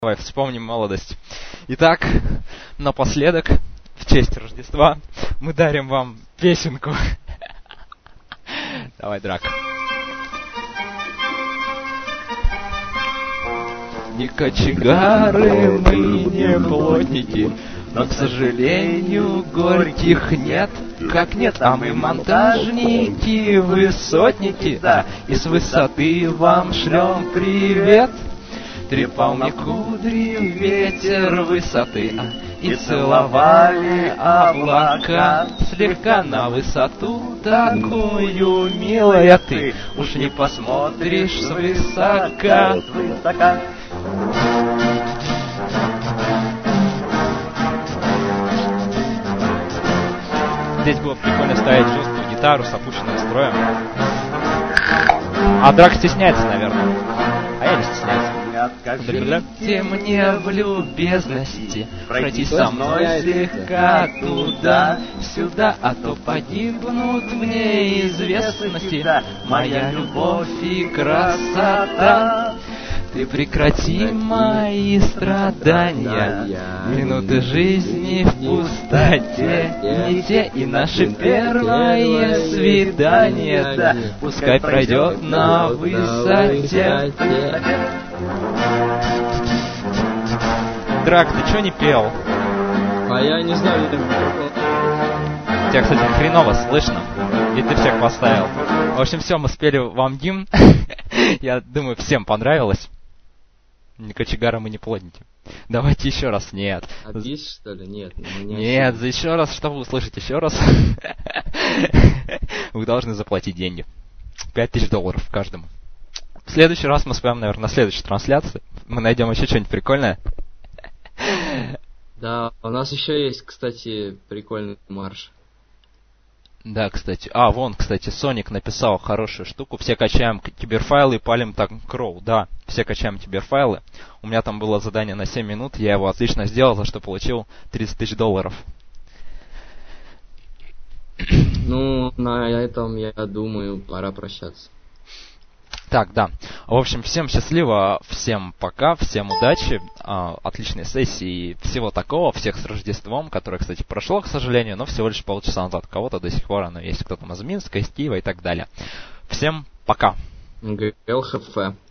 Давай вспомним молодость. Итак, напоследок, в честь Рождества, мы дарим вам песенку. Давай, Драк. Не кочегары мы, не плотники, но, к сожалению, горьких нет. Как нет, а мы монтажники, высотники, да, и с высоты вам шлем привет. Трепал мне кудри ветер высоты, и целовали облака. Слегка на высоту такую, милая ты, уж не посмотришь свысока. Здесь было прикольно ставить жесткую гитару с опущенным строем. А Драк стесняется, наверное. А я не стесняюсь. Откажите мне в любезности пройти со мной слегка туда-сюда, а то погибнут в неизвестности моя любовь и красота. Ты прекрати мои страдания, минуты жизни в пустоте, не те и наше первое свидание, да, пускай пройдет на высоте. Драк, ты чё не пел? А я не знаю, Тебя, кстати, хреново слышно, и ты всех поставил. В общем, все, мы спели вам гимн. Я думаю, всем понравилось. Ни кочегары мы, не плотники. Давайте еще раз. Нет. А бис, что ли? Нет. Нет, за еще раз, чтобы услышать еще раз, вы должны заплатить деньги. $5000 каждому. В следующий раз мы с вами, наверное, на следующей трансляции. Мы найдем еще что-нибудь прикольное. Да, у нас еще есть, кстати, прикольный марш. Да, кстати. Вон, кстати, Соник написал хорошую штуку. Все качаем киберфайлы и палим так кроу. Да, все качаем киберфайлы. У меня там было задание на 7 минут. Я его отлично сделал, за что получил $30 000. Ну, на этом, я думаю, пора прощаться. Так, да. В общем, всем счастливо, всем пока, всем удачи, отличной сессии и всего такого, всех с Рождеством, которое, кстати, прошло, к сожалению, но всего лишь полчаса назад. Кого-то до сих пор оно есть, кто там из Минска, из Киева и так далее. Всем пока. ГЛХФ.